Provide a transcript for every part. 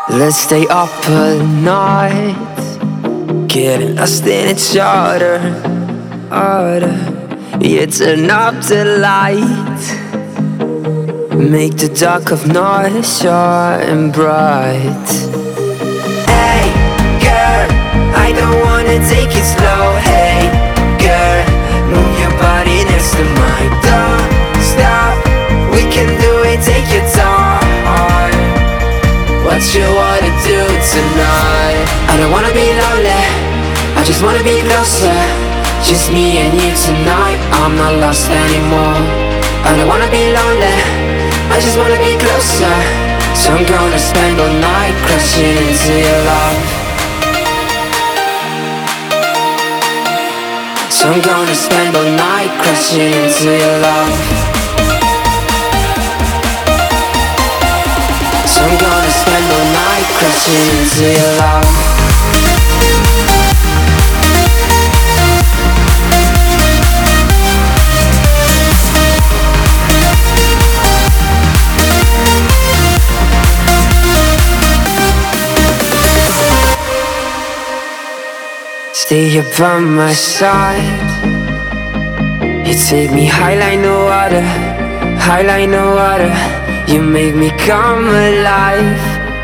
Let's stay up all night, getting lost in each other. Yeah, turn up the light, make the dark of night shine bright. Hey girl, I don't wanna take it slow. Hey girl, move your body next to mine. Don't stop, we can do it, take your time. What you wanna do tonight? I don't wanna be lonely, I just wanna be closer. Just me and you tonight, I'm not lost anymore. I don't wanna be lonely, I just wanna be closer. So I'm gonna spend all night crashing into your love. So I'm gonna spend all night crashing into your love. So I'm gonna spend all night crashing into your love. Stay here by my side. You take me high like no other, high like no other. You make me come alive,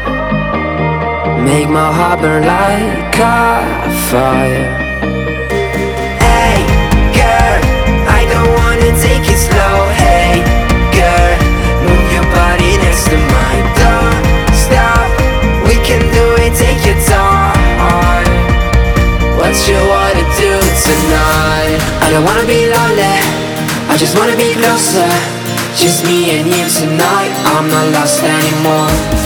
make my heart burn like a fire. Hey girl, I don't wanna take it slow. Hey girl, move your body next to mine. Don't stop, we can do it, take your time. What you wanna do tonight? I don't wanna be lonely, I just wanna be closer. Just me and you tonight, I'm not lost anymore.